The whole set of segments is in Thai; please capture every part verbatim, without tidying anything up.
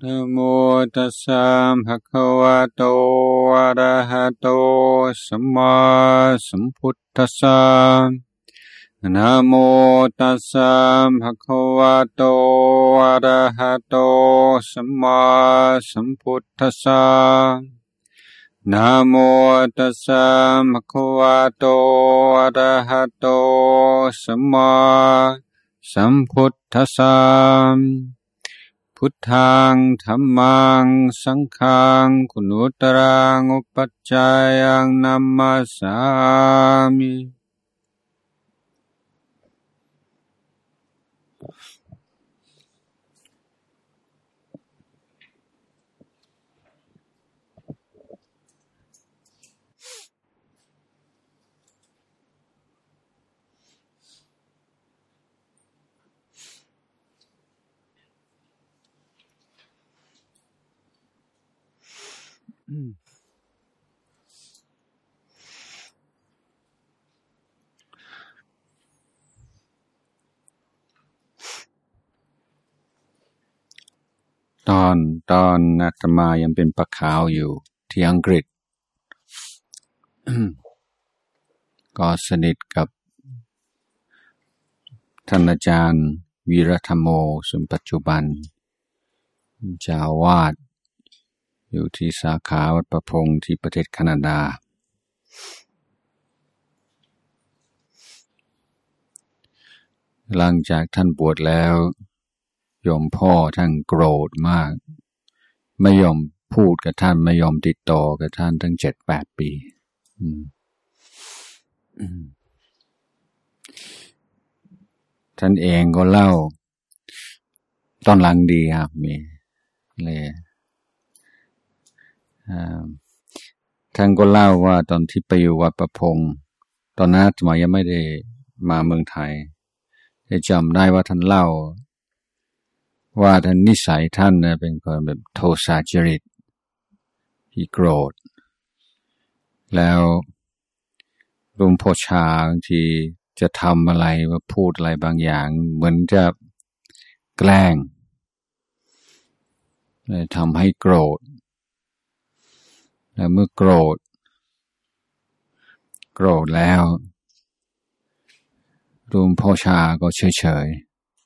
นะโมตัสสะภะคะวะโตอะระหะโตสัมมาสัมพุทธัสสะนะโมตัสสะภะคะวะโตอะระหะโตสัมมาสัมพุทธัสสะนะโมตัสสะภะคะวะโตอะระหะโตสัมมาสัมพุทธัสสะพุทธังธัมมังสังฆังคุณุตรังอุปัชฌายังนัมมัสสามิตอนตอนอาตมายังเป็นปะขาวอยู่ที่อังกฤษ ก็สนิทกับท่านอาจารย์วีรธรรมโมซึ่งปัจจุบันเจ้าอาวาสอยู่ที่สาขาวัดประพงษ์ที่ประเทศแคนาดาหลังจากท่านบวชแล้วโยมพ่อท่านโกรธมากไม่ยอมพูดกับท่านไม่ยอมติดต่อกับท่านตั้งเจ็ดแปดปีท่านเองก็เล่าตอนหลังดีครับมีเลยท่านก็เล่าว่าตอนที่ไปอยู่วัดประพงษ์ตอนนั้นอาตมายังไม่ได้มาเมืองไทยได้จำได้ว่าท่านเล่าว่าท่านนิสัยท่านนะเป็นคนแบบโทสะจริตที่โกรธแล้วหลวงพ่อชาบางทีจะทำอะไรว่าพูดอะไรบางอย่างเหมือนจะแกล้งเลยทำให้โกรธแล้วเมื่อโกรธโกรธแล้วหลวงพ่อชาก็เฉยๆ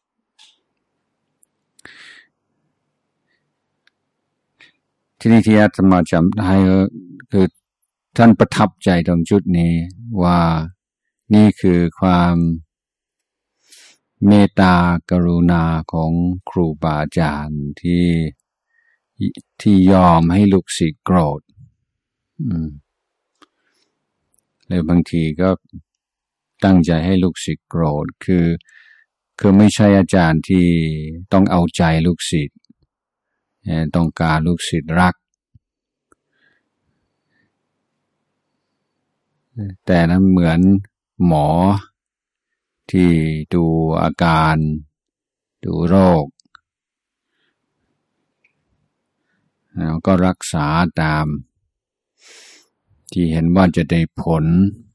ที่นี่ที่อาตมาจำได้ก็คือท่านประทับใจตรงจุดนี้ว่านี่คือความเมตตากรุณาของครูบาอาจารย์ที่ที่ยอมให้ลูกศิษย์โกรธหรือบางทีก็ตั้งใจให้ลูกศิษย์โกรธคือคือไม่ใช่อาจารย์ที่ต้องเอาใจลูกศิษย์ต้องการลูกศิษย์รักแต่นั้นเหมือนหมอที่ดูอาการดูโรคแล้วก็รักษาตามที่เห็นว่าจะได้ผล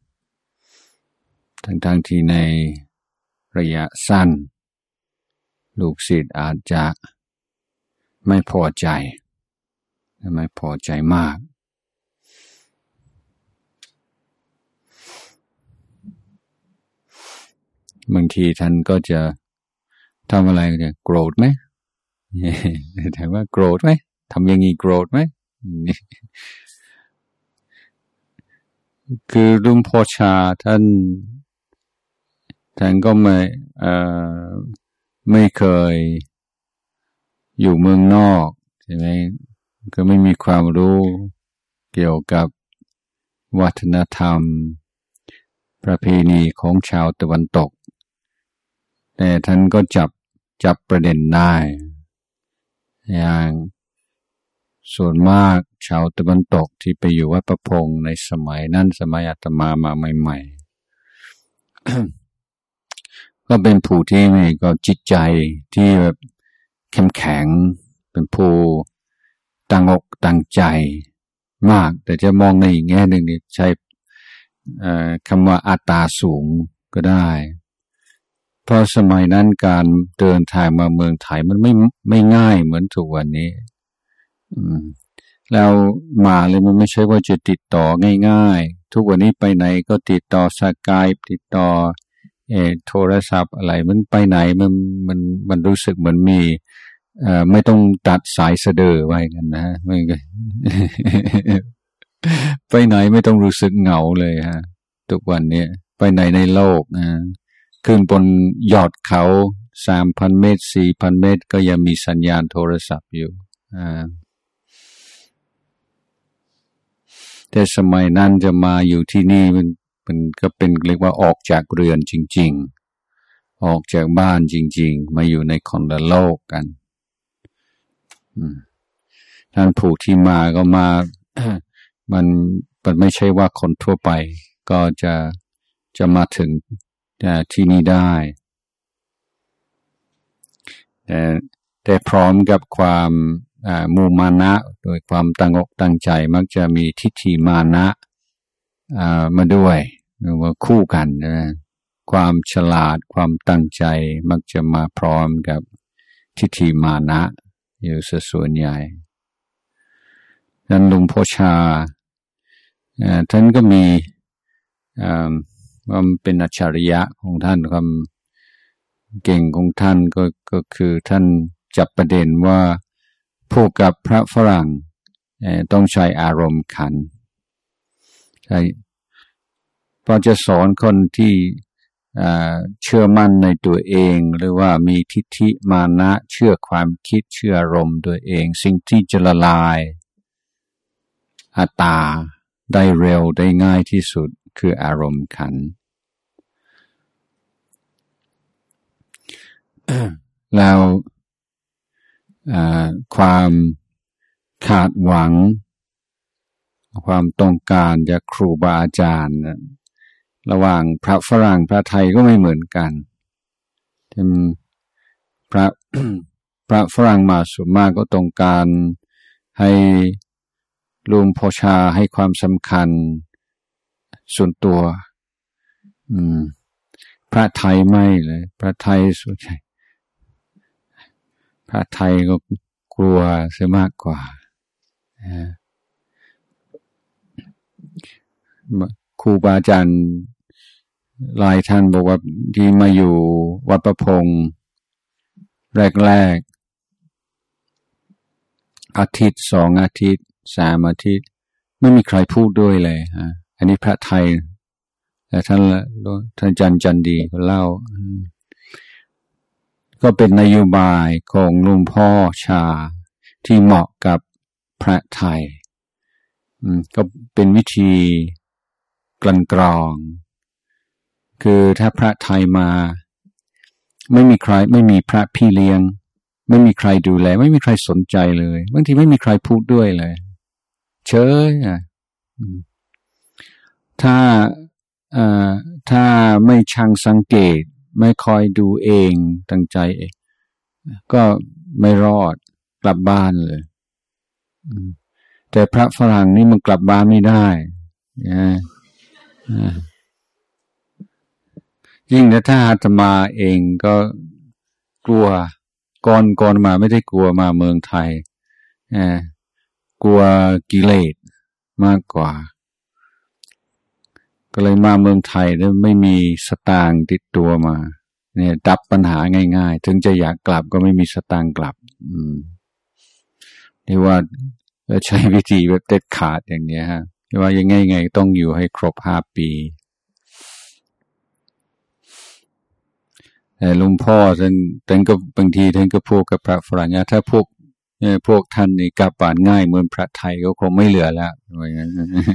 ทั้งๆที่ในระยะสั้นลูกศิษย์อาจจะไม่พอใจไม่พอใจมากบางทีท่านก็จะทำอะไรเนี่ยโกรธไหมถามว่าโกรธไหมทำอย่างนี้โกรธไหมคือหลวงพ่อชาท่านท่านก็ไม่เอ่อไม่เคยอยู่เมืองนอกใช่ไหมก็ไม่มีความรู้เกี่ยวกับวัฒนธรรมประเพณีของชาวตะวันตกแต่ท่านก็จับจับประเด็นได้อย่างส่วนมากชาวตะวันตกที่ไปอยู่วัดประพงษ์ในสมัยนั้นสมัยอาตมามาใหม่ๆ ก็เป็นผู้ที่มีก็จิตใจที่แบบเข้มแข็งเป็นผู้ตั้งอกตั้งใจมากแต่จะมองในอีกแง่หนึ่งนี่ใช้คำว่าอัตตาสูงก็ได้เพราะสมัยนั้นการเดินทางมาเมืองไทยมันไม่ไม่ง่ายเหมือนทุกวันนี้อืมแล้วมาเลยมันไม่ใช่ว่าจะติดต่อง่ายๆทุกวันนี้ไปไหนก็ติดต่อสกายติดต่อเออโทรศัพท์อะไรมันไปไหนมันมันมันรู้สึกเหมือนมีเอ่อไม่ต้องตัดสายสะดือไว้กันนะไม่ก็ ไปไหนไม่ต้องรู้สึกเหงาเลยฮะทุกวันนี้ไปไหนในโลกนะขึ้นบนยอดเขาสามพันเมตรสี่พันเมตรก็ยังมีสัญญาณโทรศัพท์อยู่อ่าแต่สมัยนั้นจะมาอยู่ที่นี่มันมันก็เป็นเรียกว่าออกจากเรือนจริงๆออกจากบ้านจริงๆมาอยู่ในคนละโลกกันท่านผู้ที่มาก็มา มันมันไม่ใช่ว่าคนทั่วไปก็จะจะมาถึงที่นี่ได้แต่แต่พร้อมกับความมุมานะโดยความตั้งอกตั้งใจมักจะมีทิฏฐิมานะมาด้วยหรือว่าคู่กันนะความฉลาดความตั้งใจมักจะมาพร้อมกับทิฏฐิมานะอยู่ส่วนใหญ่ดังนั้นหลวงพ่อชาท่านก็มีความเป็นอัจฉริยะของท่านความเก่งของท่านก็ก็คือท่านจับประเด็นว่าพูดกับพระฝรั่งต้องใช้อารมณ์ขันใช่พอจะสอนคนที่เชื่อมั่นในตัวเองหรือว่ามีทิฏฐิมานะเชื่อความคิดเชื่ออารมณ์ตัวเองสิ่งที่จะละลายอัตตาได้เร็วได้ง่ายที่สุดคืออารมณ์ขัน แล้วความขาดหวังความต้องการจากครูบาอาจารย์ระหว่างพระฝรั่งพระไทยก็ไม่เหมือนกันพระ พระฝรั่งมาส่วนมากก็ต้องการให้หลวงพ่อชาให้ความสำคัญส่วนตัวอืมพระไทยไม่เลยพระไทยส่วนใหญ่พระไทยก็กลัวเสียมากกว่าครูบาอาจารย์หลายท่านบอกว่าที่มาอยู่วัดประพงษ์แรกๆอาทิตย์สองอาทิตย์สามอาทิตย์ไม่มีใครพูดด้วยเลยฮะอันนี้พระไทยแต่ท่านท่านจันจันดีก็เล่าก็เป็นนโยบายของหลวงพ่อชาที่เหมาะกับพระไทยก็เป็นวิธีกลั่นกรองคือถ้าพระไทยมาไม่มีใครไม่มีพระพี่เลี้ยงไม่มีใครดูแลไม่มีใครสนใจเลยบางทีไม่มีใครพูดด้วยเลยเฉยอ่ะถ้าเอ่อถ้าไม่ช่างสังเกตไม่คอยดูเองตั้งใจเองก็ไม่รอดกลับบ้านเลยแต่พระฝรั่งนี่มันกลับบ้านไม่ได้นะยิ่งถ้าอาตมาเองก็กลัวก่อนก่อนมาไม่ได้กลัวมาเมืองไทยกลัวกิเลสมากกว่าก็เลยมาเมืองไทยแล้วไม่มีสตางค์ติดตัวมาเนี่ยดับปัญหาง่ายๆถึงจะอยากกลับก็ไม่มีสตางค์กลับอืมนี่ว่าใช้วิธีแบบเด็ดขาดอย่างเนี้ยฮะว่ายังไงไงต้องอยู่ให้ครบห้าปีแต่หลวงพ่อท่านท่านก็บางทีท่านก็พูดกับพระฝรั่งถ้าพวกเนี่ยพวกท่านนี่กลับบ้านง่ายเหมือนพระไทยก็คงไม่เหลือแล้วอย่างนั้น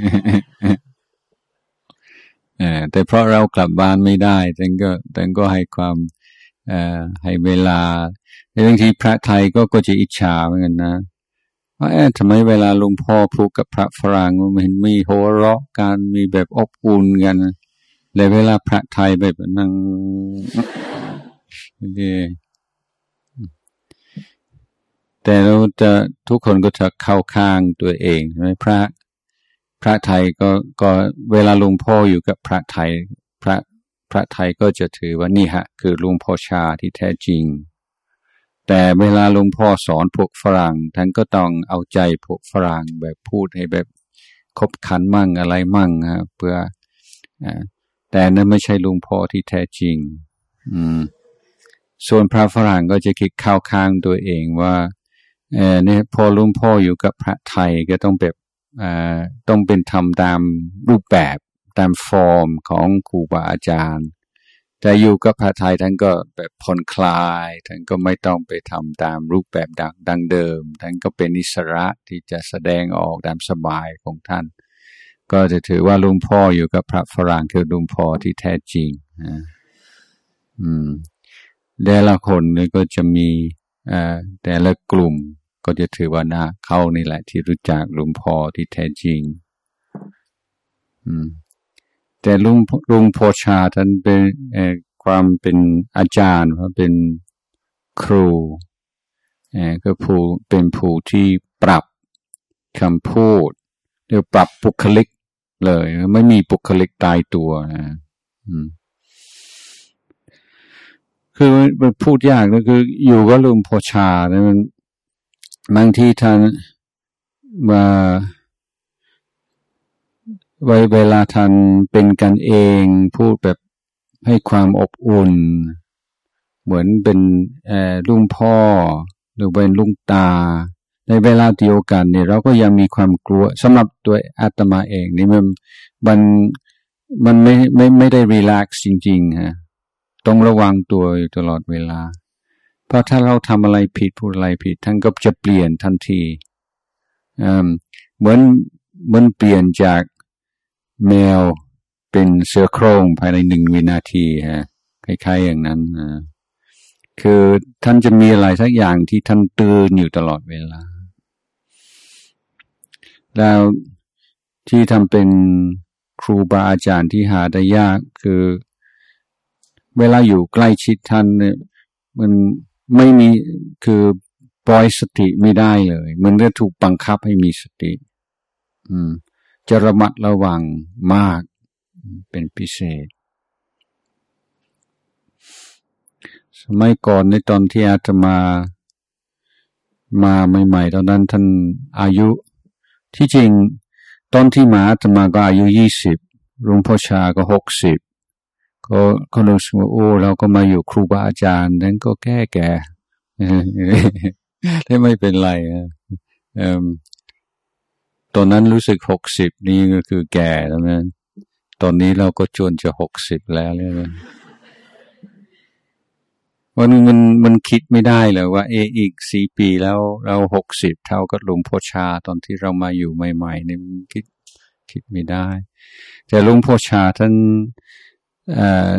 เออแต่เพราะเรากลับบ้านไม่ได้ท่านก็ท่านก็ให้ความเอ่อให้เวลาแต่บางทีพระไทยก็ก็จะอิจฉาเหมือนกันนะว่าเอ๊ะทำไมเวลาหลวงพ่อพูดกับพระฝรั่งมันเห็นมีโหเราะกันมีแบบอบอุ่นกันเลยเวลาพระไทยแบบนั่งแต่เราจะทุกคนก็จะเข้าข้างตัวเองใช่ไหมพระพระไทยก็ก็เวลาหลวงพ่ออยู่กับพระไทยพระพระไทยก็จะถือว่านี่ฮะคือหลวงพ่อชาที่แท้จริงแต่เวลาหลวงพ่อสอนพวกฝรั่งท่านก็ต้องเอาใจพวกฝรั่งแบบพูดให้แบบคบขันมั่งอะไรมั่งฮะเพื่อแต่นั่นไม่ใช่หลวงพ่อที่แท้จริงอืมส่วนพระฝรั่งก็จะคิดเข้าข้างตัวเองว่าเออเนี่ยพอหลวงพ่ออยู่กับพระไทยก็ต้องแบบอ่าต้องเป็นทำตามรูปแบบตามฟอร์มของครูบาอาจารย์แต่อยู่กับพระไทยท่านก็แบบผ่อนคลายท่านก็ไม่ต้องไปทำตามรูปแบบดังดังเดิมท่านก็เป็นอิสระที่จะแสดงออกตามสบายของท่านก็จะถือว่าหลวงพ่ออยู่กับพระฝรั่งคือหลวงพ่อที่แท้จริงนะอืมแต่ละคนนี่ก็จะมีอ่าแต่ละกลุ่มก็จะถือว่านะเขานี่แหละที่รู้จักหลวงพ่อที่แท้จริงอืมแต่ลุงลุงโพชาท่านเป็นเอ่อความเป็นอาจารย์เพราะเป็นครูเอ่อก็ผู้เป็นผู้ที่ปรับคำพูดหรือปรับบุคลิกเลยไม่มีบุคลิกตายตัวนะอืมคือมันพูดยากก็คืออยู่กับลุงโพชาเนี่ยมันบางทีท่านมาไว้เวลาท่านเป็นกันเองพูดแบบให้ความอบอุ่นเหมือนเป็นเอ่อลุงพ่อหรือเป็นลุงตาในเวลาเดียวกันเนี่ยเราก็ยังมีความกลัวสำหรับตัวอาตมาเองนี่มันมันมันไม่ไม่ไม่ได้รีแลกซ์จริงๆฮะต้องระวังตัวอยู่ตลอดเวลาเพราะถ้าเราทำอะไรผิดพูดอะไรผิดท่านก็จะเปลี่ยนทันทีอืมเหมือนเหมือนเปลี่ยนจากแมวเป็นเสือโคร่งภายในหนึ่งวินาทีฮะคล้ายๆอย่างนั้นอ่าคือท่านจะมีอะไรสักอย่างที่ท่านตื่นอยู่ตลอดเวลาแล้วที่ทำเป็นครูบาอาจารย์ที่หาได้ยากคือเวลาอยู่ใกล้ชิดท่านเนี่ยมันไม่มีคือปล่อยสติไม่ได้เลยมันจะถูกบังคับให้มีสติอืมจะระมัดระวังมากเป็นพิเศษสมัยก่อนในตอนที่อาตมามาใหม่ๆตอนนั้นท่านอายุที่จริงตอนที่มาอาตมาก็อายุยี่สิบหลวงพ่อชาก็หกสิบก็ก็รู้สึกว่าโอ้เราก็มาอยู่ครูบาอาจารย์นั้นก็แก่แก่ได้ไม่เป็นไรนะเอ่อตอนนั้นรู้สึกหกสิบนี่ก็คือแก่แล้วนะตอนนี้เราก็จวนจะหกสิบแล้วเนี่ยวันมันมันคิดไม่ได้เลยว่าเออีกสี่ปีแล้วเราหกสิบเท่ากับหลวงพ่อชาตอนที่เรามาอยู่ใหม่ๆเนี่ยคิดคิดไม่ได้แต่หลวงพ่อชาท่านเอ่อ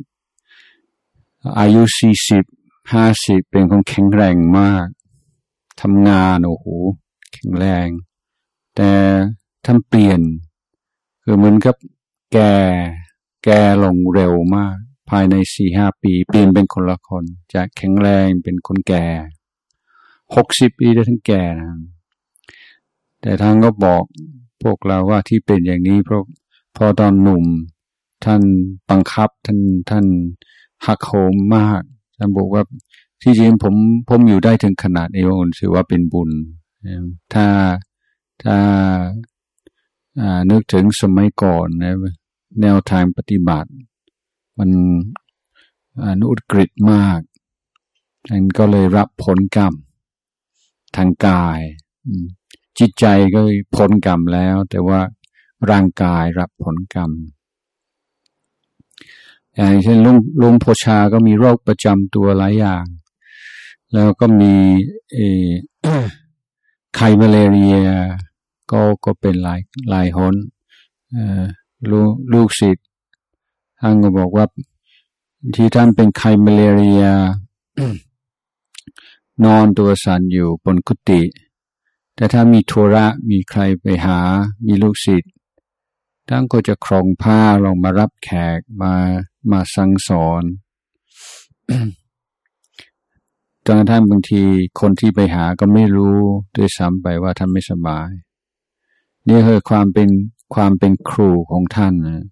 อายุสี่สิบห้าสิบเป็นคนแข็งแรงมากทำงานโอ้โหแข็งแรงแต่ท่านเปลี่ยนคือเหมือนกับแก่แก่ลงเร็วมากภายในสี่ห้าปีเปลี่ยนเป็นคนละคนจากแข็งแรงเป็นคนแก่หกสิบปีได้ทั้งแก่นะแต่ท่านก็บอกพวกเราว่าที่เป็นอย่างนี้เพราะพอตอนหนุ่มท่านบังคับท่านท่านหักโหมมากท่านบอกว่าที่จริงผมผมอยู่ได้ถึงขนาดนี้ถือว่าเป็นบุญถ้าถ้าอ่านึกถึงสมัยก่อนนะแนวทางปฏิบัติมันอนุกฤษมากท่านก็เลยรับผลกรรมทางกายจิตใจก็พ้นกรรมแล้วแต่ว่าร่างกายรับผลกรรมอย่างเช่นลุงลุงโพชาก็มีโรคประจำตัวหลายอย่างแล้วก็มีเอไข้มาเลเรียก็ก็เป็นหลายหลายหนเอ่อลูกลูกศิษย์ท่านก็บอกว่าที่ท่านเป็นไข้มาเลเรีย นอนตัวสั่นอยู่บนกุฏิแต่ถ้ามีธุระมีใครไปหามีลูกศิษย์ท่านก็จะครองผ้าลงมารับแขกมามาสั่งสอน จนกระทั่งบางทีคนที่ไปหาก็ไม่รู้ด้วยซ้ำไปว่าท่านไม่สบายนี่คือความเป็นความเป็นครูของท่านนะ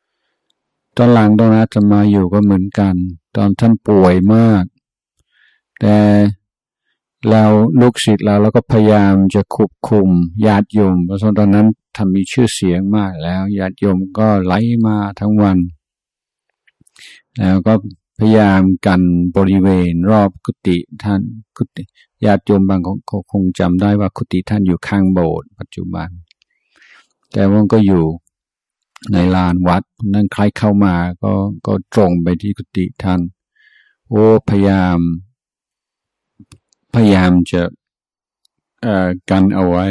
ตอนหลังตอนนั้นจะมาอยู่ก็เหมือนกันตอนท่านป่วยมากแต่เราลูกศิษย์เราแล้วก็พยายามจะควบคุมญาติโยมเพราะตอนนั้นทำมีชื่อเสียงมากแล้วญาติโยมก็ไหลมาทั้งวันแล้วก็พยายามกันบริเวณรอบกุฏิท่านกุฏิญาติโยมบางคนคงจำได้ว่ากุฏิท่านอยู่ข้างโบสถ์ปัจจุบันแต่ว่าก็อยู่ในลานวัดนั่นใครเข้ามาก็ก็ตรงไปที่กุฏิท่านโอ้พยายามพยายามจะเอ่อกันเอาไว้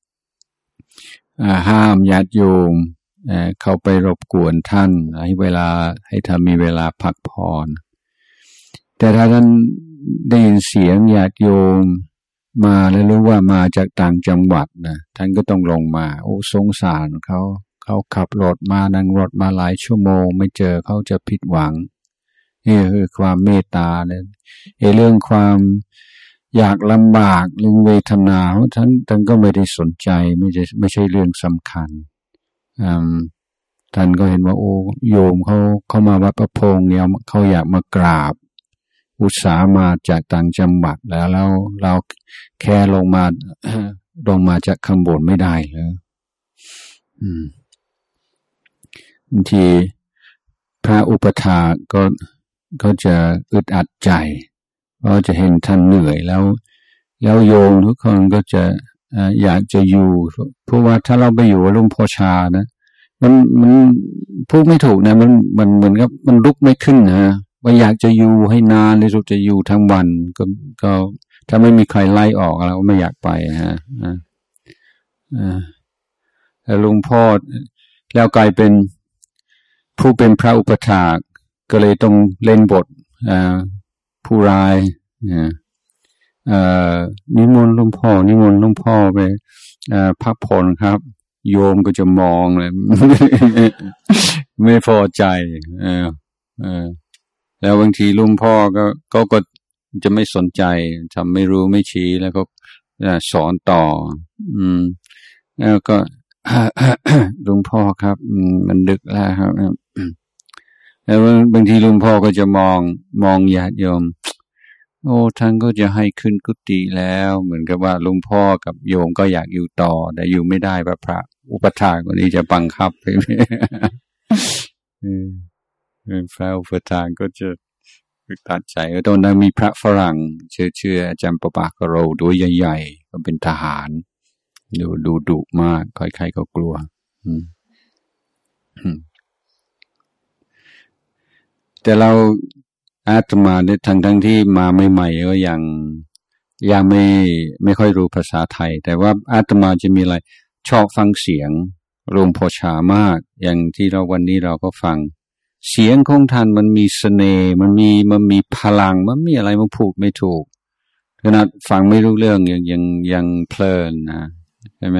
ห้ามญาติโยมเอ่อเข้าไปรบกวนท่านให้เวลาให้ท่านมีเวลาพักผ่อนแต่ถ้าท่านได้ยินเสียงญาติโยมมาแล้วรู้ว่ามาจากต่างจังหวัดนะท่านก็ต้องลงมาโอ้สงสารเขาเขาขับรถมานั่งรถมาหลายชั่วโมงไม่เจอเขาจะผิดหวังนี่คือความเมตตาเนี่ยไอ้เรื่องความอยากลำบากเรื่องเวทนาท่านท่านก็ไม่ได้สนใจไม่ใช่ไม่ใช่เรื่องสำคัญอืมท่านก็เห็นว่าโอ้โยมเขาเขามาวัดประพงษ์เนี่ยเขาอยากมากราบอุตส่าห์มาจากต่างจังหวัดแล้วเราเราแค่ลงมาลงมาจากข้างบนไม่ได้เลยอืมบางทีพระอุปถากก็ก็จะอึดอัดใจเพราะจะเห็นท่านเหนื่อยแล้วแล้วโยมทุกคนก็จะอยากจะอยู่เพราะว่าถ้าเราไปอยู่กับหลวงพ่อชานะมันมันพูดไม่ถูกนะมันมันเหมือนกับมันลุกไม่ขึ้นนะว่าอยากจะอยู่ให้นานเลยสุดจะอยู่ทั้งวันก็ก็ถ้าไม่มีใครไล่ออกเราก็ไม่อยากไปฮะอ่าอ่าแล้วหลวงพ่อแล้วกลายเป็นผู้เป็นพระอุปถากก็เลยต้องเล่นบทอ่าผู้ร้ายอ่าเอ่อนิมนต์หลวงพ่อนิมนต์หลวงพ่อไปอ่าพักผ่อนครับโยมก็จะมองเลย ไม่พอใจเออเออแล้วบางทีหลวงพ่อก็ก็ก็จะไม่สนใจทำไม่รู้ไม่ชี้แล้วก็สอนต่ออืมแล้วก็ หลวงพ่อครับมันดึกแล้วครับแล้วบางทีหลวงพ่อก็จะมองมองญาติโยมโอ้ท่านก็จะให้ขึ้นกุฏิแล้วเหมือนกับว่าหลวงพ่อกับโยมก็อยากอยู่ต่อแต่อยู่ไม่ได้พระอุปถากคนนี้จะบังคับไปพระอุปถากก็จะตัดใจตอนนั้นมีพระฝรั่งเชื่อเชื่ออาจารย์ปปากโรด้วยใหญ่ๆก็เป็นทหารดูดูดุมากใครๆก็กลัวแต่เราอาตมาเนี่ยทั้งทั้งที่มาใหม่ๆก็ยังยังไม่ไม่ค่อยรู้ภาษาไทยแต่ว่าอาตมาจะมีอะไรชอบฟังเสียงหลวงพ่อชามากอย่างที่เราวันนี้เราก็ฟังเสียงของท่านมันมีเสน่ห์มันมีมันมีพลังมันมีอะไรมันพูดไม่ถูกขนาดฟังไม่รู้เรื่องยังยังยังเพลินนะใช่ไหม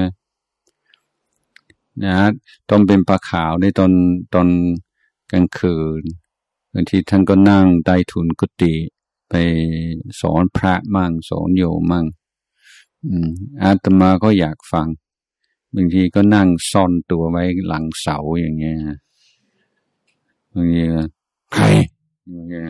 นะตอนเป็นปลาขาวในตอนตอนกลางคืนบางทีท่านก็นั่งใต้ถุนกุฏิไปสอนพระมั่งสอนโยมมั่งอืมอาตมาก็อยากฟังบางทีก็นั่งซ่อนตัวไว้หลังเสาอย่างเงี้ยบางทีใครอย่างเงี้ย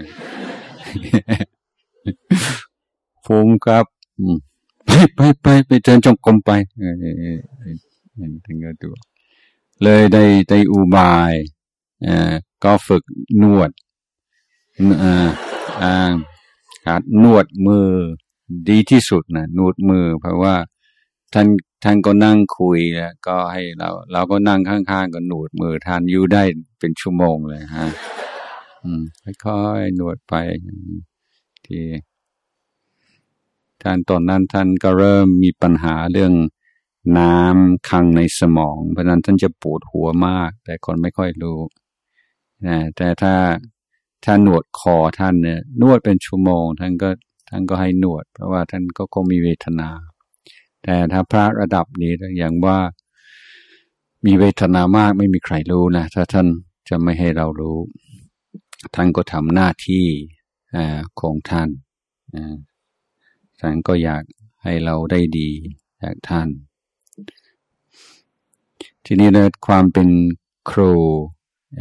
ผมครับไปไปไปไปเดินจงกรมไปเออถึงก็ตัวเลยได้ได้อุบายเอ่อก็ฝึกนวดอ่าอ่าหัดนวดมือดีที่สุดนะนวดมือเพราะว่าท่านท่านก็นั่งคุยแล้วก็ให้เราเราก็นั่งข้างๆก็นวดมือท่านอยู่ได้เป็นชั่วโมงเลยฮะอืมค่อยๆนวดไปที่ท่านตอนนั้นท่านก็เริ่มมีปัญหาเรื่องน้ำขังในสมองเพราะนั้นท่านจะปวดหัวมากแต่คนไม่ค่อยรู้นะแต่ถ้าถ้าหนวดคอท่านเนี่ยนวดเป็นชั่วโมงท่านก็ท่านก็ให้นวดเพราะว่าท่านก็คงมีเวทนาแต่ถ้าพระระดับนี้อย่างว่ามีเวทนามากไม่มีใครรู้นะถ้าท่านจะไม่ให้เรารู้ท่านก็ทำหน้าที่ของท่านท่านก็อยากให้เราได้ดีจากท่านทีนี้เนี่ยความเป็นครู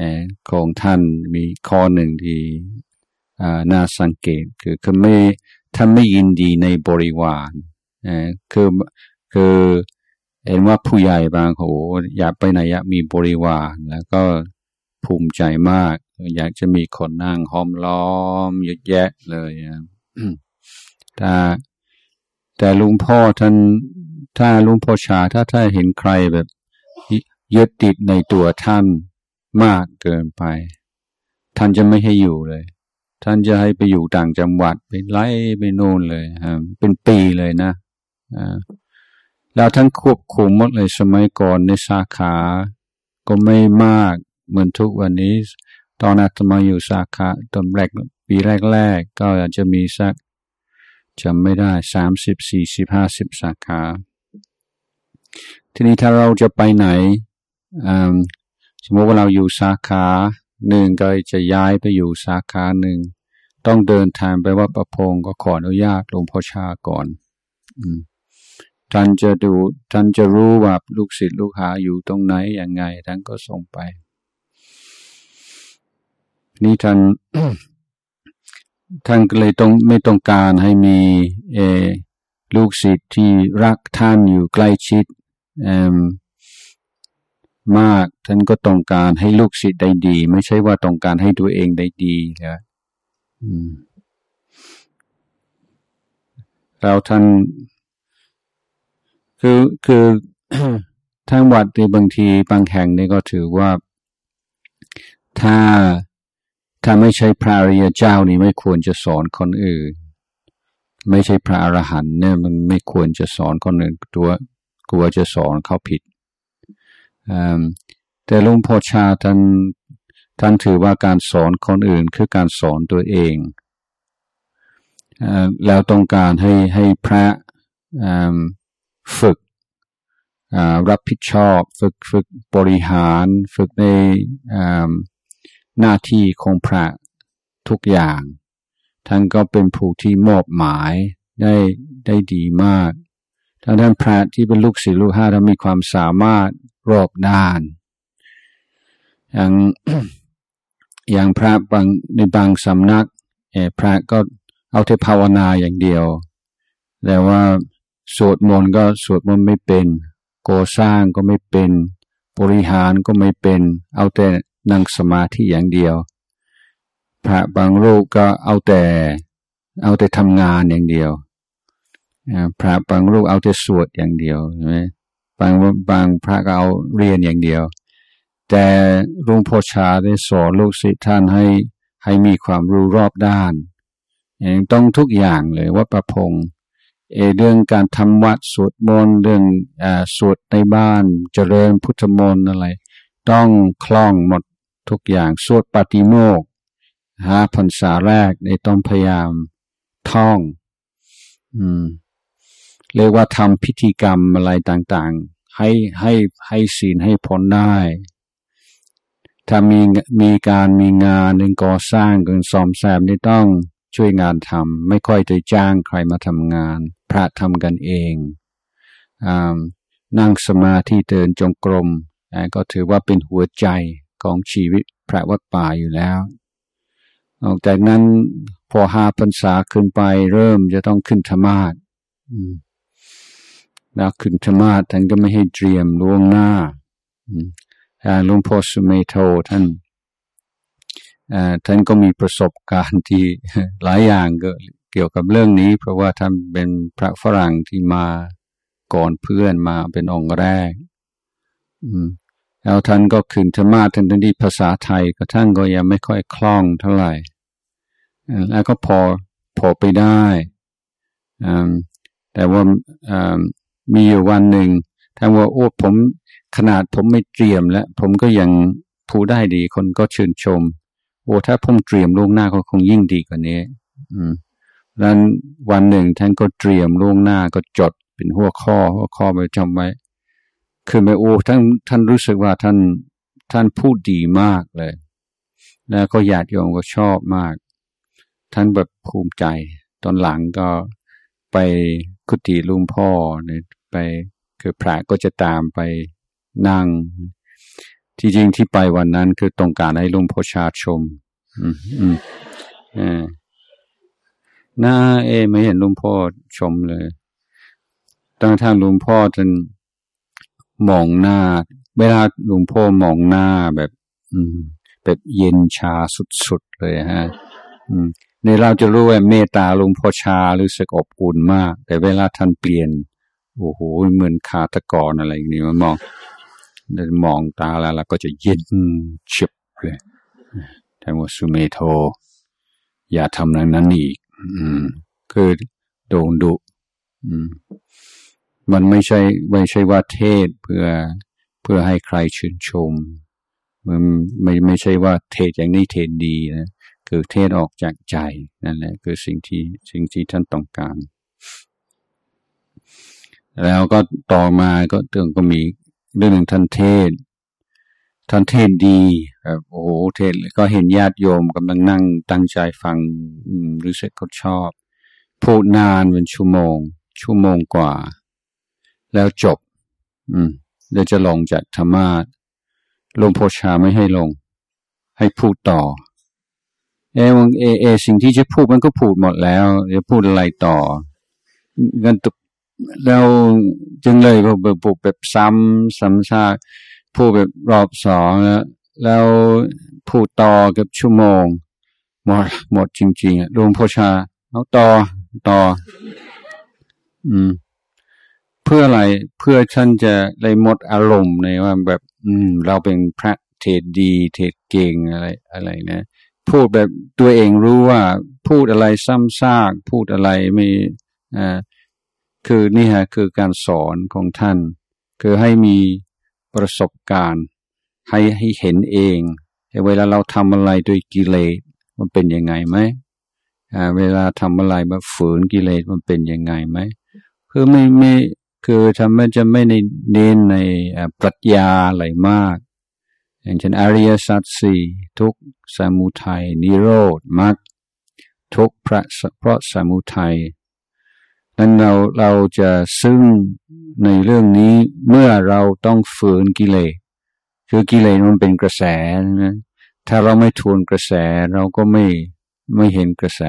ของท่านมีข้อหนึ่งที่น่าสังเกตคือคือไม่ท่านไม่ยินดีในบริวารเออคือคือเห็นว่าผู้ใหญ่บางโหอยากไปไหนอยากมีบริวารแล้วก็ภูมิใจมากอยากจะมีคนนั่งห้อมล้อมเยอะแยะเลยแต่แต่ลุงพ่อท่านถ้าลุงพ่อชาถ้าถ้าเห็นใครแบบยึดติดในตัวท่านมากเกินไปท่านจะไม่ให้อยู่เลยท่านจะให้ไปอยู่ต่างจังหวัดไปไล่ไปโน่นเลยครับเป็นปีเลยนะอ่าแล้วท่านควบคุมหมดเลยสมัยก่อนในสาขาก็ไม่มากเหมือนทุกวันนี้ตอนอาตมาอยู่สาขาตอนแรกปีแรกๆก็อาจจะมีสักจำไม่ได้สามสิบสี่สิบห้าสิบสาขาทีนี้ถ้าเราจะไปไหนสมมติว่าเราอยู่สาขาหนึ่งก็จะย้ายไปอยู่สาขาหนึ่งต้องเดินทางไปวัดประพงก็ขออนุญาตหลวงพ่อชาก่อนอืมท่านจะดูท่านจะรู้ว่าลูกศิษย์ลูกหาอยู่ตรงไหนยังไงท่านก็ส่งไปนี่ท่าน ท่านก็เลยต้องไม่ต้องการให้มีเออลูกศิษย์ที่รักท่านอยู่ใกล้ชิดเอ่อมากท่านก็ต้องการให้ลูกศิษย์ได้ดีไม่ใช่ว่าต้องการให้ตัวเองได้ดีนะอืมแล้วท่านคือคือ ทางวัดในบางทีบางแห่งนี่ก็ถือว่าถ้าถ้าไม่ใช่พระอริยเจ้านี่ไม่ควรจะสอนคนอื่นไม่ใช่พระอรหันต์เนี่ยมันไม่ควรจะสอนคนอื่นตัวกลัวจะสอนเขาผิดแต่หลวงพ่อชาท่านท่านถือว่าการสอนคนอื่นคือการสอนตัวเองแล้วต้องการให้ให้พระฝึกรับผิดชอบฝึกฝึกบริหารฝึกในหน้าที่ของพระทุกอย่างท่านก็เป็นผู้ที่มอบหมายได้ได้ดีมากถ้าท่านพระที่เป็นลูกศิษย์ลูกหาท่านมีความสามารถรอบด้านอย่าง อย่างพระบางในบางสำนักเออพระก็เอาแต่ภาวนาอย่างเดียวแต่ว่าสวดมนต์ก็สวดมนต์ไม่เป็นก่อสร้างก็ไม่เป็นบริหารก็ไม่เป็นเอาแต่นั่งสมาธิอย่างเดียวพระบางรูปก็เอาแต่เอาแต่ทำงานอย่างเดียวพระบางรูปเอาแต่สวดอย่างเดียวใช่ไหมบางบางพระก็เอาเรียนอย่างเดียวแต่หลวงพ่อชาได้สอนลูกศิษย์ท่านให้ให้มีความรู้รอบด้านต้องทุกอย่างเลยวัดประพงเอเรื่องการทำวัดสวดมนต์เรื่องอ่าสวดในบ้านเจริญพุทธมนต์อะไรต้องคล่องหมดทุกอย่างสวดปาฏิโมกข์หาพรรษาแรกในต้องพยายามท่องอืมเรียกว่าทำพิธีกรรมอะไรต่างๆให้ให้ให้ศีลให้ผลได้ถ้ามีมีการมีงานหนึ่งก่อสร้างกันซ่อมแซมนี่ต้องช่วยงานทำไม่ค่อยจะจ้างใครมาทำงานพระทำกันเองอ่านั่งสมาธิเดินจงกรมก็ถือว่าเป็นหัวใจของชีวิตพระวัดป่าอยู่แล้วนอกจากนั้นพอห้าพรรษาขึ้นไปเริ่มจะต้องขึ้นธรรมาสน์แล้วขึ้นธรรมาสน์ท่านก็ไม่ให้เตรียมล่วงหน้าหลวงพ่อสุเมโธท่านท่านก็มีประสบการณ์ที่หลายอย่างก็เกี่ยวกับเรื่องนี้เพราะว่าท่านเป็นพระฝรั่งที่มาก่อนเพื่อนมาเป็นองค์แรกแล้วท่านก็ขึ้นธรรมาสน์ท่านที่ภาษาไทยก็ท่านก็ยังไม่ค่อยคล่องเท่าไหร่แล้วก็พอพอไปได้แต่ว่ามีอยู่วันหนึ่งท่านว่าโอ้ผมขนาดผมไม่เตรียมแล้วผมก็ยังพูดได้ดีคนก็ชื่นชมโอ้ถ้าผมเตรียมล่วงหน้าก็คงยิ่งดีกว่านี้อืมแล้ววันหนึ่งท่านก็เตรียมล่วงหน้าก็จดเป็นหัวข้อหัวข้อไปจำไว้คือไปโอ้ท่านท่านรู้สึกว่าท่านท่านพูดดีมากเลยแล้วก็ญาติโยมก็ชอบมากท่านแบบภูมิใจตอนหลังก็ไปกุฏิหลวงพ่อเนี่ยไปคือพระก็จะตามไปนั่งที่จริงที่ไปวันนั้นคือต้องการให้หลวงพ่อชาชมอืมอืมเออหน้าเอไม่เห็นหลวงพ่อชมเลยตั้งทางหลวงพ่อท่านมองหน้าเวลาหลวงพ่อมองหน้าแบบอืมแบบเย็นชาสุดๆเลยฮะอืมในเราจะรู้ว่าเมตตาหลวงพ่อชารู้สึกอบอุ่นมากแต่เวลาท่านเปลี่ยนโอ้โหเหมือนฆาตกรอะไรอย่างนี้มันมองมองตาแล้วเราก็จะเย็นเฉียบเลยท่านว่าสุเมโธอย่าทำอย่างนั้นอีกอืมคือโดนดุอืมมันไม่ใช่ไม่ใช่ว่าเทศเพื่อเพื่อให้ใครชื่นชมมันไม่ไม่ใช่ว่าเทศอย่างนี้เทศดีนะคือเทศออกจากใจนั่นแหละคือสิ่งที่สิ่งที่ท่านต้องการแล้วก็ต่อมาก็เรื่องก็มีเรื่องหนึ่งท่านเทศท่านเทศดีแบบโอ้โหเทศก็เห็นญาติโยมกำลังนั่งตั้งใจฟังรู้สึกเขาชอบพูดนานเป็นชั่วโมงชั่วโมงกว่าแล้วจบอืมเดี๋ยวจะลงจากธรรมะหลวงพ่อชาไม่ให้ลงให้พูดต่อเอเอเอสิ่งที่จะพูดมันก็พูดหมดแล้วจะพูดอะไรต่อกันตุแล้วจึงเลยแบบแบบแบบซ้ำซ้ำซากพูดแบบรอบสองแล้วแล้วพูดต่อกับชั่วโมงหมดหมดจริงๆอ่ะหลวงพ่อชาเอาต่อต่ออืมเพื่ออะไรเพื่อฉันจะเลยหมดอารมณ์ในว่าแบบอืมเราเป็นพระเทศดีเทศเก่งอะไรอะไรนะพูดแบบตัวเองรู้ว่าพูดอะไรซ้ำซากพูดอะไรไม่อ่าคือนี่ฮะคือการสอนของท่านคือให้มีประสบการณ์ให้ให้เห็นเองเวลาเราทำอะไรด้วยกิเลสมันเป็นยังไงไหมอ่าเวลาทำอะไรแบบฝืนกิเลสมันเป็นยังไงไหมคือไม่ไม่คือทำมันจะไม่ในเน้นในปรัชญาอะไรมากอย่างเช่นอริยสัจสี่ทุกข์สมุทัยนิโรธมรรคทุกข์เพราะเพราะสมุทัยนั้นเราเราจะซึ่งในเรื่องนี้เมื่อเราต้องฝืนกิเลสคือกิเลสมันเป็นกระแสนะถ้าเราไม่ทวนกระแสเราก็ไม่ไม่เห็นกระแส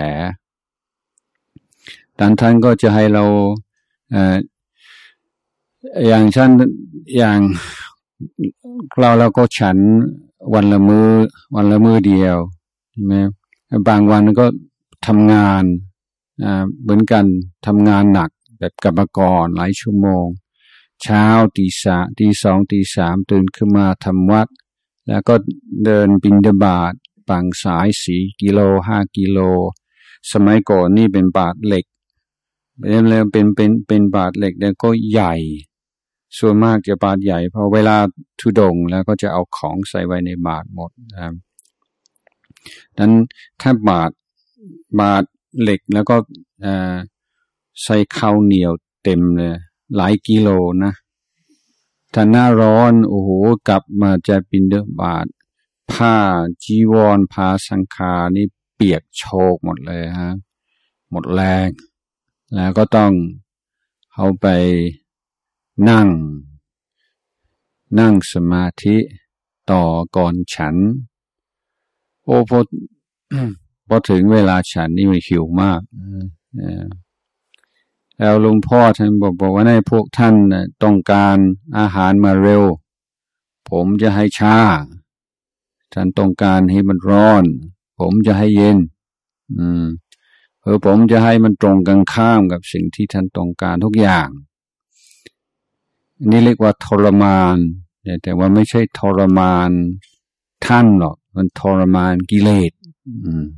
ดังท่านก็จะให้เราเอ่ออย่างฉันอย่างเราเราก็ฉันวันละมือ้อวันละมื้อเดียวใช่ไหมบางวันก็ทำงานอ่าเหมือนกันทำงานหนักแบบกรรมกรหลายชั่วโมงเช้าตีสามตีสองตีสามตื่นขึ้นมาทำวัดแล้วก็เดินบิณฑบาตปังสายสี่กิโลห้ากิโลสมัยก่อนนี่เป็นบาทเหล็กแล้วเป็นเป็นเป็นบาทเหล็กแล้วก็ใหญ่ส่วนมากจะบาทใหญ่เพราะเวลาทุดงแล้วก็จะเอาของใส่ไว้ในบาทหมดนะครับนั้นถ้าบาทบาทเหล็กแล้วก็ใส่ข้าวเหนียวเต็มเลยหลายกิโลนะถ้าหน้าร้อนโอ้โหกลับมาจะบิณฑบาตผ้าจีวรผ้าสังฆานี่เปียกโชกหมดเลยฮะหมดแรงแล้วก็ต้องเอาไปนั่งนั่งสมาธิต่อก่อนฉันโอ้พอ พอถึงเวลาฉันนี่มันหิวมากแล้วหลวงพ่อท่านบอกบอกว่าให้พวกท่านต้องการอาหารมาเร็วผมจะให้ช้าท่านต้องการให้มันร้อนผมจะให้เย็นอืมเออผมจะให้มันตรงกันข้ามกับสิ่งที่ท่านต้องการทุกอย่างนี่เรียกว่าทรมานแต่ว่าไม่ใช่ทรมานท่านหรอกมันทรมานกิเลสอืม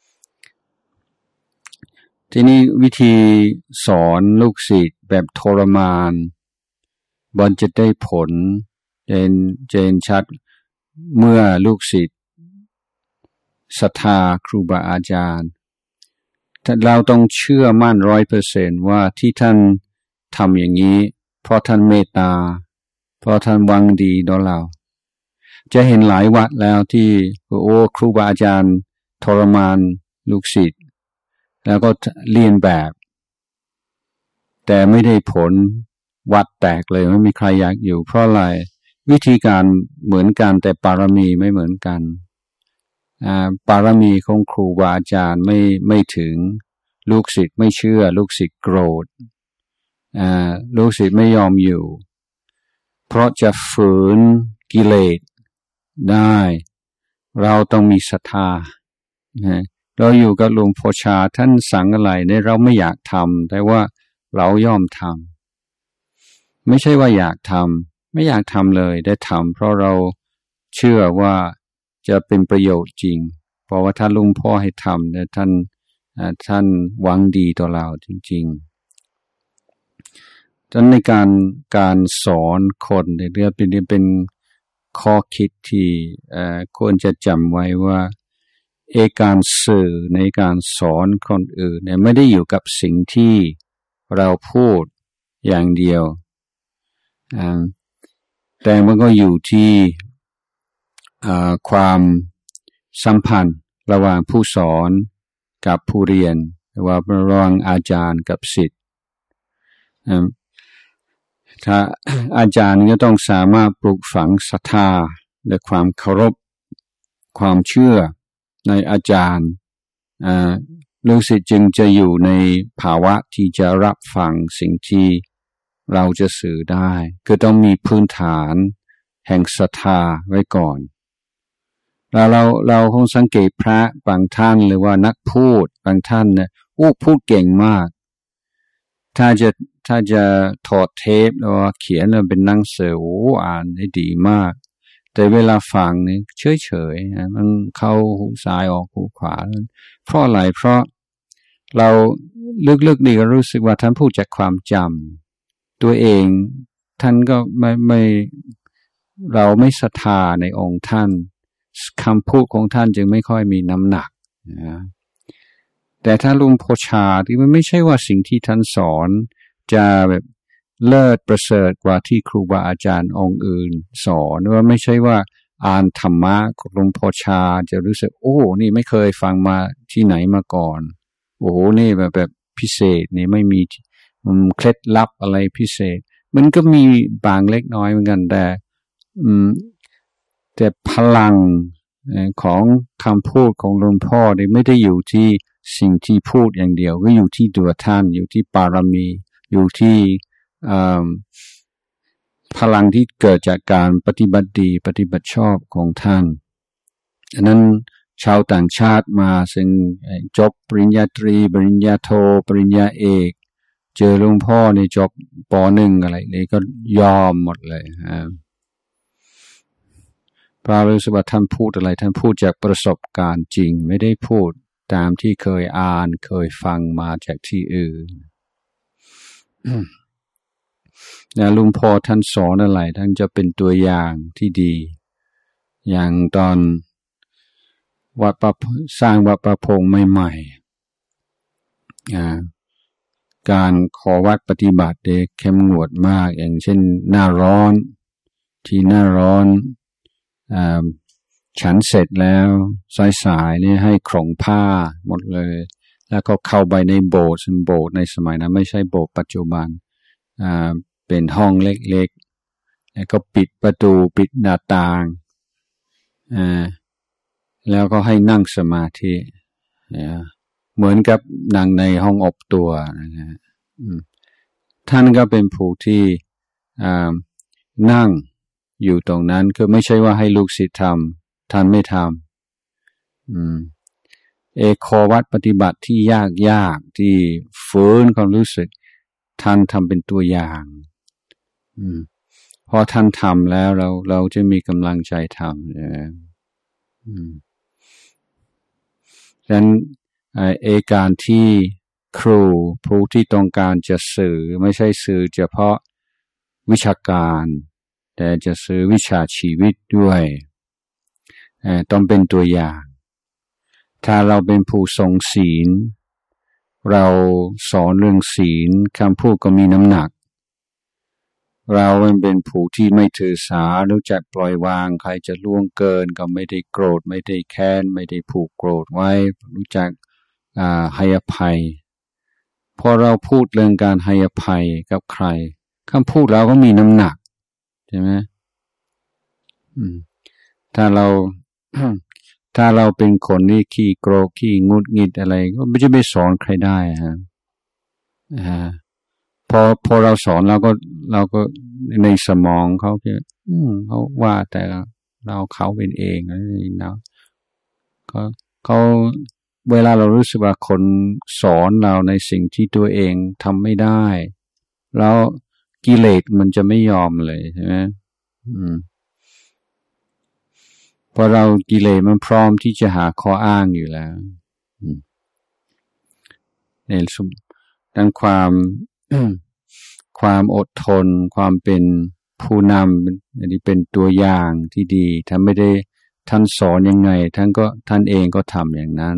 ทีนี้วิธีสอนลูกศิษย์แบบทรมานบนจะได้ผลเจนเจนชัดเมื่อลูกศิษย์ศรัทธาครูบาอาจารย์เราต้องเชื่อมั่นร้อยเปอร์เซนต์ว่าที่ท่านทำอย่างนี้เพราะท่านเมตตาเพราะท่านหวังดีต่อเราจะเห็นหลายวัดแล้วที่โอ้ครูบาอาจารย์ทรมานลูกศิษย์แล้วก็เลียนแบบแต่ไม่ได้ผลวัดแตกเลยไม่มีใครอยากอยู่เพราะอะไรวิธีการเหมือนกันแต่ปารมีไม่เหมือนกันอ่าปารมีของครูบาอาจารย์ไม่ไม่ถึงลูกศิษย์ไม่เชื่อลูกศิษย์โกรธอ่าลูกศิษย์ไม่ยอมอยู่เพราะจะฝืนกิเลสได้เราต้องมีศรัทธานะเราอยู่กับหลวงพ่อชาท่านสั่งอะไรเนี่ยเราไม่อยากทำแต่ว่าเรายอมทำไม่ใช่ว่าอยากทำไม่อยากทำเลยได้ทำเพราะเราเชื่อว่าจะเป็นประโยชน์จริงเพราะว่าถ้าหลวงพ่อให้ทำเนี่ยท่านท่านหวังดีต่อเราจริงๆดังนั้นในการการสอนคนเนี่ยเป็นเป็นข้อคิดที่ควรจะจำไว้ว่าเอการสื่อในการสอนคนอื่นเนี่ยไม่ได้อยู่กับสิ่งที่เราพูดอย่างเดียวแต่มันก็อยู่ที่ความสัมพันธ์ระหว่างผู้สอนกับผู้เรียนหรือว่าระหว่างอาจารย์กับศิษย์ถ้าอาจารย์ก็ต้องสามารถปลูกฝังศรัทธาและความเคารพความเชื่อในอาจารย์ลูกศิษย์จึงจะอยู่ในภาวะที่จะรับฟังสิ่งที่เราจะสื่อได้คือต้องมีพื้นฐานแห่งศรัทธาไว้ก่อนแล้วเราเราคงสังเกตพระบางท่านหรือว่านักพูดบางท่านเนี่ยอู้พูดเก่งมากถ้าจะถ้าจะถอดเทปหรือว่าเขียนแล้วเป็นหนังสือโอ้อ่านได้ดีมากแต่เวลาฟังนี่เฉยๆมันเข้าหูซ้ายออกหูขวาเพราะอะไรเพราะเราลึกๆนี่ก็รู้สึกว่าท่านพูดจากความจำตัวเองท่านก็ไม่ไม่เราไม่ศรัทธาในองค์ท่านคำพูดของท่านจึงไม่ค่อยมีน้ำหนักนะแต่ถ้าหลวงพ่อชาที่มันไม่ใช่ว่าสิ่งที่ท่านสอนจะแบบเลิศประเสริฐกว่าที่ครูบาอาจารย์องค์อื่นสอนว่าไม่ใช่ว่าอ่านธรรมะของหลวงพ่อชาจะรู้สึกโอ้นี่ไม่เคยฟังมาที่ไหนมาก่อนโอ้โหนี่แบบแบบพิเศษนี่ไม่มีเคล็ดลับอะไรพิเศษมันก็มีบางเล็กน้อยเหมือนกันแต่อืมแต่พลังของคำพูดของหลวงพ่อเนี่ยไม่ได้อยู่ที่สิ่งที่พูดอย่างเดียวก็อยู่ที่ตัวท่านอยู่ที่ปารมีอยู่ที่พลังที่เกิดจากการปฏิบัติดีปฏิบัติชอบของท่านอันนั้นชาวต่างชาติมาซึ่งจบปริญญาตรีปริญญาโทปริญญาเอกเจอหลวงพ่อในจบป.หนึ่งอะไรเลยก็ยอมหมดเลยเพราะรู้สึกว่าท่านพูดอะไรท่านพูดจากประสบการณ์จริงไม่ได้พูดตามที่เคยอ่านเคยฟังมาจากที่อื่นนะหลวงพ่อท่านสอนอะไรท่านจะเป็นตัวอย่างที่ดีอย่างตอนวัดประสร้างวัดประพงใหม่ๆการขอวัดปฏิบัติเด็กเข้มงวดมากอย่างเช่นหน้าร้อนที่หน้าร้อนฉันเสร็จแล้วสายๆนี่ให้ครงผ้าหมดเลยแล้วก็เข้าไปในโบสถ์ซึ่งโบสถ์ในสมัยนั้นไม่ใช่โบสถ์ปัจจุบันอ่าเป็นห้องเล็กๆแล้วก็ปิดประตูปิดหน้าต่างอ่าแล้วก็ให้นั่งสมาธิเหมือนกับนั่งในห้องอบตัวนะท่านก็เป็นผู้ที่อ่านั่งอยู่ตรงนั้นคือไม่ใช่ว่าให้ลูกศิษย์ทำท่านไม่ทำอืมเอโควัดปฏิบัติที่ยากยากที่ฟื้นความรู้สึกท่านทำเป็นตัวอย่างอืมพอท่านทำแล้วเราเราจะมีกำลังใจทำอืมดังนั้นเอการที่ครูผู้ที่ต้องการจะสื่อไม่ใช่สื่อเฉพาะวิชาการแต่จะสื่อวิชาชีวิตด้วยต้องเป็นตัวอย่างถ้าเราเป็นผู้ทรงศีลเราสอนเรื่องศีลคำพูดก็มีน้ำหนักเราเป็นผู้ที่ไม่ถือสารู้จักปล่อยวางใครจะล่วงเกินก็ไม่ได้โกรธไม่ได้แค้นไม่ได้ผูกโกรธไว้รู้จักให้อภัยพอเราพูดเรื่องการให้อภัยกับใครคำพูดเราก็มีน้ำหนักใช่ไหมถ้าเราถ้าเราเป็นคนที่ขี้โกรธขี้งุดหงิดอะไรก็ไม่จะไปสอนใครได้ฮะอ่าพอพอเราสอนเราก็เราก็ในสมองเขาจะอืมเขาว่าแต่เราเขาเป็นเองอะไรนี่นะก็เขาเวลาเรารู้สึกว่าคนสอนเราในสิ่งที่ตัวเองทำไม่ได้แล้วกิเลสมันจะไม่ยอมเลยใช่ไหมอืมเพราะเรากิเลสมันพร้อมที่จะหาข้ออ้างอยู่แล้วในสุดดังความความอดทนความเป็นผู้นำอันนี้เป็นตัวอย่างที่ดีถ้าไม่ได้ท่านสอนยังไงท่านก็ท่านเองก็ทำอย่างนั้น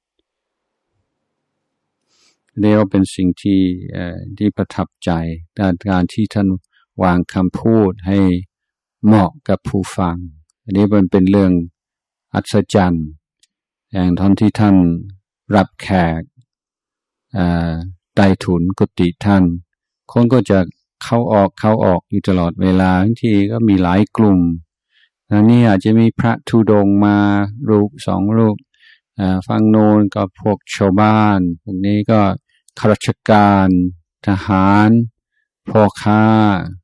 เรียกว่าเป็นสิ่งที่เอ่อที่ประทับใจการที่ท่านวางคำพูดให้เหมาะกับผู้ฟังอันนี้มันเป็นเรื่องอัศจรรย์อย่างตอนที่ท่านรับแขกใต้ถุนกุฏิท่านคนก็จะเข้าออกเข้าออกอยู่ตลอดเวลาบางทีก็มีหลายกลุ่มอันนี้อาจจะมีพระธุดงค์มารูปสองรูปฝั่งโน้นก็พวกชาวบ้านพวกนี้ก็ข้าราชการทหารพ่อค้า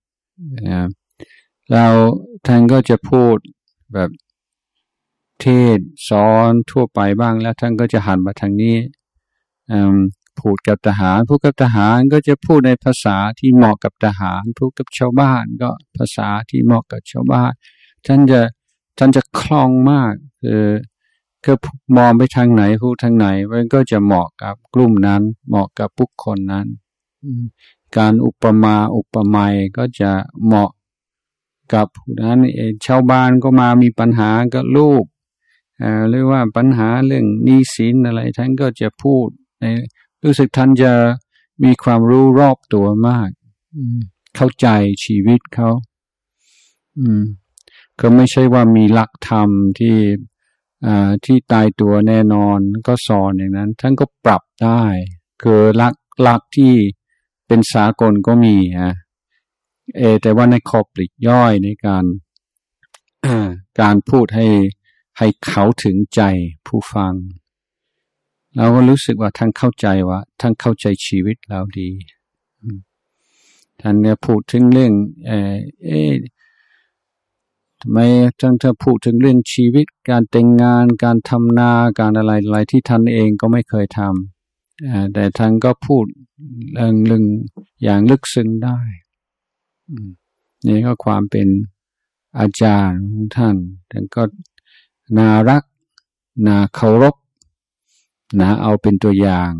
แล้วท่านก็จะพูดแบบเทศสอนทั่วไปบ้างแล้วท่านก็จะหันมาทางนี้พูดกับทหารพูดกับทหารก็จะพูดในภาษาที่เหมาะกับทหารพูดกับชาวบ้านก็ภาษาที่เหมาะกับชาวบ้านท่านจะท่านจะคล่องมากคือก็มองไปทางไหนพูดทางไหนมันก็จะเหมาะกับกลุ่มนั้นเหมาะกับบุคคลนั้นการอุปมาอุปไมยก็จะเหมาะกับผู้นั้นเองชาวบ้านก็มามีปัญหากับลูกหรือว่าปัญหาเรื่องหนี้สินอะไรท่านก็จะพูดในรู้สึกท่านจะมีความรู้รอบตัวมากเข้าใจชีวิตเขาอืมก็ไม่ใช่ว่ามีหลักธรรมที่อ่าที่ตายตัวแน่นอนก็สอนอย่างนั้นท่านก็ปรับได้คือหลักหลักที่เป็นสากลก็มีฮะเอแต่ว่าในขอบปลีกย่อยในการการพูดให้ให้เขาถึงใจผู้ฟังเราก็รู้สึกว่าท่านเข้าใจว่าท่านเข้าใจชีวิตเราดีท่านเนี่ยพูดถึงเรื่องเออเอทำไมท่านจะพูดถึงเรื่องชีวิตการแต่งงานการทำนาการอะไรอะไรที่ท่านเองก็ไม่เคยทำแต่ท่านก็พูดเรื่องเรื่องอย่างลึกซึ้งได้นี่ก็ความเป็นอาจารย์ของท่านท่านก็น่ารักน่าเคารพน่าเอาเป็นตัวอย่าง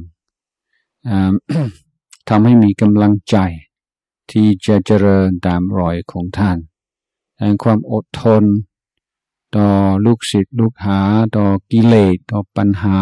ทำให้มีกำลังใจที่จะเจริญตามรอยของท่านแห่งความอดทนต่อลูกศิษย์ลูกหาต่อกิเลสต่อปัญหา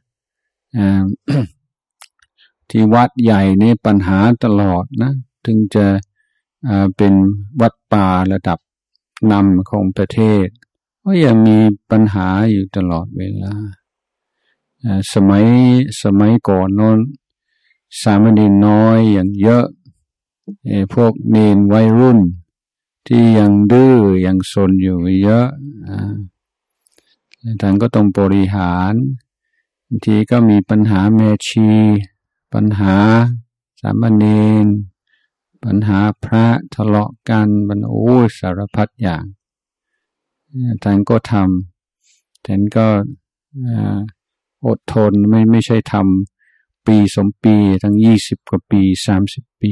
ที่วัดใหญ่นี่ปัญหาตลอดนะถึงจะเป็นวัดป่าระดับนำของประเทศก็ยังมีปัญหาอยู่ตลอดเวลาสมัยสมัยก่อนโน้นสามเณรน้อยอย่างเยอะพวกเนรวัยรุ่นที่ยังดื้อยังซนอยู่เยอะท่านก็ต้องบริหารบางทีก็มีปัญหาแม่ชีปัญหาสามเณรปัญหาพระทะเลาะกันมันโอ้สารพัดอย่างท่านก็ทำท่านก็อดทนไม่ไม่ใช่ทำปีสองปีทั้งยี่สิบกว่าปีสามสิบปี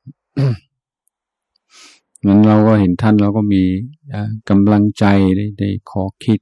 นั้นเราก็เห็นท่านเราก็มีกำลังใจได้ได้ขอคิด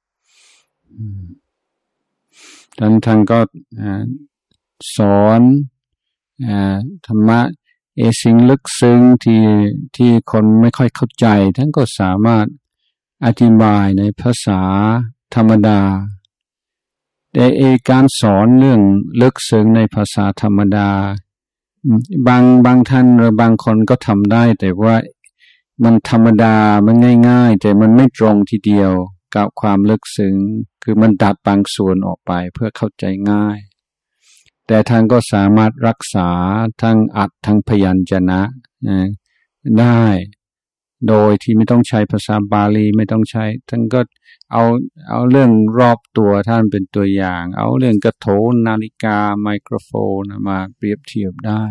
ท่านท่านก็สอนธรรมะเอสิ่งลึกซึ้งที่ที่คนไม่ค่อยเข้าใจท่านก็สามารถอธิบายในภาษาธรรมดาแต่เอการสอนเรื่องลึกซึ้งในภาษาธรรมดาบางบางท่านหรือบางคนก็ทำได้แต่ว่ามันธรรมดามันง่ายๆแต่มันไม่ตรงทีเดียวกับความลึกซึ้งคือมันดัดบางส่วนออกไปเพื่อเข้าใจง่ายแต่ท่านก็สามารถรักษาทั้งอัดทั้งพยัญชนะได้โดยที่ไม่ต้องใช้ภาษาบาลีไม่ต้องใช้ท่านก็เอาเอาเรื่องรอบตัวท่านเป็นตัวอย่างเอาเรื่องกระโถนนาฬิกาไมโครโฟนมาเปรียบเทียบได้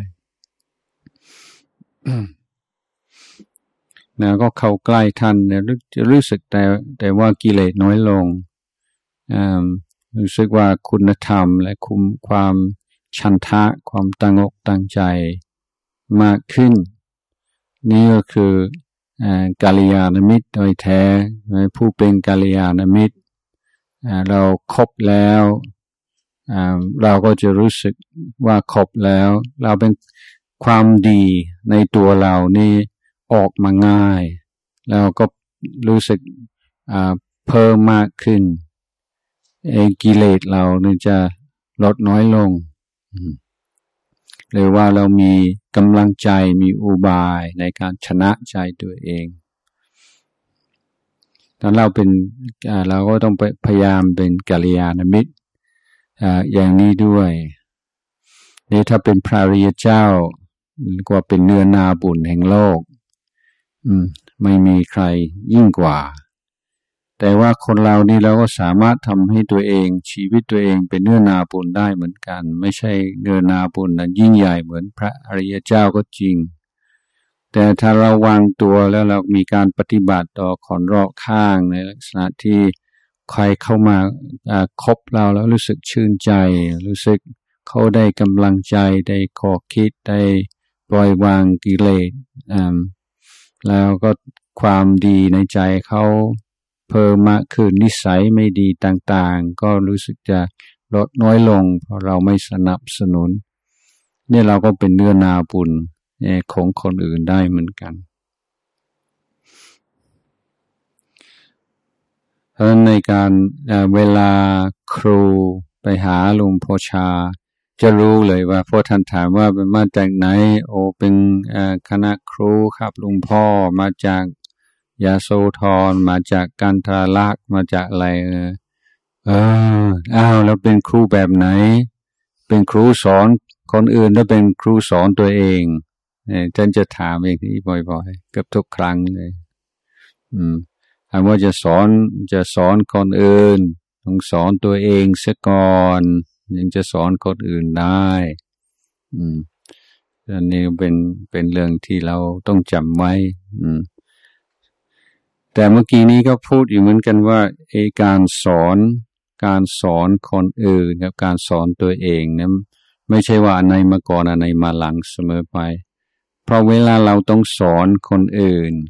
นะก็เข้าใกล้ท่านเนี่ยจะรู้สึกแต่แต่ว่ากิเลสน้อยลงรู้สึกว่าคุณธรรมและคุมความฉันทะความตั้งอกตั้งใจมากขึ้นนี่ก็คือกัลยาณมิตรโดยแท้ผู้เป็นกัลยาณมิตรเราคบแล้วเราก็จะรู้สึกว่าคบแล้วเราเป็นความดีในตัวเรานี่ออกมาง่ายแล้วก็รู้สึกเพิ่มมากขึ้นเองกิเลสเรานี่จะลดน้อยลงหรือว่าเรามีกำลังใจมีอุบายในการชนะใจตัวเองตอนเราเป็นเราก็ต้องพยายามเป็นกัลยาณมิตรอย่างนี้ด้วยนี่ถ้าเป็นพระอริยเจ้าก็เป็นเนื้อนาบุญแห่งโลกไม่มีใครยิ่งกว่าแต่ว่าคนเรานี่เราก็สามารถทำให้ตัวเองชีวิตตัวเองเป็นเนื้อนาบุญได้เหมือนกันไม่ใช่เนื้อนาบุญนั้นยิ่งใหญ่เหมือนพระอริยเจ้าก็จริงแต่ถ้าเราวางตัวแล้วเรามีการปฏิบัติต่อคนรอบข้างในลักษณะที่ใครเข้ามาคบเราแล้วรู้สึกชื่นใจรู้สึกเขาได้กำลังใจได้ข้อคิดได้ปล่อยวางกิเลสแล้วก็ความดีในใจเขาเพิ่มมากขึ้นนิสัยไม่ดีต่างๆก็รู้สึกจะลดน้อยลงเพราะเราไม่สนับสนุนนี่เราก็เป็นเนื้อนาบุญของคนอื่นได้เหมือนกันเพราะในการเวลาครูไปหาหลวงพ่อชาจะรู้เลยว่าพอท่านถามว่าเป็นมาจากไหนโอเป็นคณะครูครับหลวงพ่อมาจากยาโสธรมาจากกันทราลักษณ์มาจากอะไรเออเอออ้าวแล้วเป็นครูแบบไหนเป็นครูสอนคนอื่นแล้วเป็นครูสอนตัวเองเนี่ยท่านจะถามอย่างนี้บ่อยๆเกือบทุกครั้งเลยอืมถามว่าจะสอนจะสอนคนอื่นต้องสอนตัวเองเสียก่อนยังจะสอนคนอื่นได้อืมอันนี้เป็นเป็นเรื่องที่เราต้องจำไว้อืมแต่เมื่อกี้นี้ก็พูดอยู่เหมือนกันว่าไอ้การสอนการสอนคนอื่นกับการสอนตัวเองเนี่ยไม่ใช่ว่าอันไหนมาก่อนอันไหนมาหลังเสมอไปเพราะเวลาเราต้องสอนคนอื่น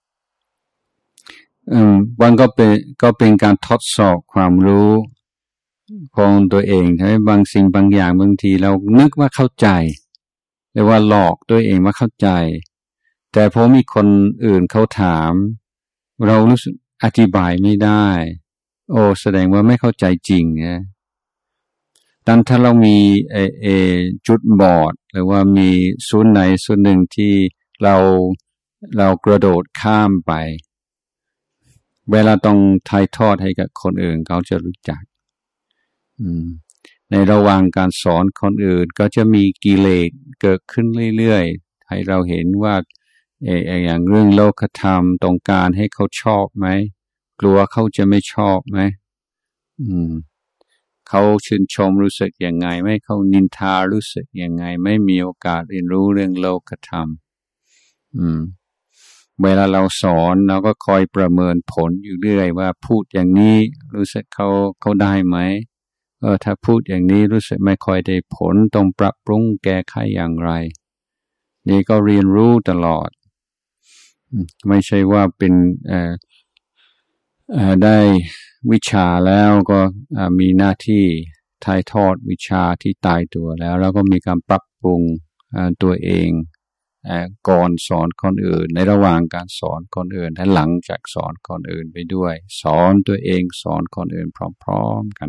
อืมมันก็เป็นก็เป็นการทดสอบความรู้ของตัวเองใช่ไหมบางสิ่งบางอย่างบางทีเรานึกว่าเข้าใจหรือว่าหลอกตัวเองว่าเข้าใจแต่พอมีคนอื่นเขาถามเรารู้สึกอธิบายไม่ได้โอ้แสดงว่าไม่เข้าใจจริงนะดังถ้าเรามีเอเอจุดบอดหรือว่ามีส่วนไหนส่วนหนึ่งที่เราเรากระโดดข้ามไปเวลาต้องถ่ายทอดให้กับคนอื่นเขาจะรู้จักในระหว่างการสอนคนอื่นก็จะมีกิเลสเกิดขึ้นเรื่อยๆให้เราเห็นว่าเอออย่างเรื่องโลกธรรมต้องการให้เขาชอบไหมกลัวเขาจะไม่ชอบไหมอืมเขาชื่นชมรู้สึกยังไงไม่เขานินทารู้สึกยังไงไม่มีโอกาสเรียนรู้เรื่องโลกธรรมอืมเวลาเราสอนเราก็คอยประเมินผลอยู่เรื่อยว่าพูดอย่างนี้รู้สึกเขาเขาได้ไหมเออถ้าพูดอย่างนี้รู้สึกไม่ค่อยได้ผลต้องปรับปรุงแก้ไขอย่างไรนี่ก็เรียนรู้ตลอดไม่ใช่ว่าเป็นเอ่อเอ่อได้วิชาแล้วก็มีหน้าที่ถ่ายทอดวิชาที่ตายตัวแล้วแล้วก็มีการปรับปรุงตัวเองก่อนสอนคนอื่นในระหว่างการสอนคนอื่นและหลังจากสอนคนอื่นไปด้วยสอนตัวเองสอนคนอื่นพร้อมๆกัน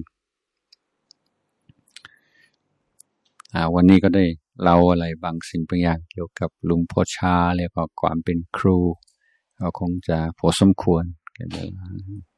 วันนี้ก็ได้เล่าอะไรบางสิ่งบางอย่างเกี่ยวกับหลวงพ่อชาแล้วก็ความเป็นครูก็คงจะพอสมควรแก่เวลา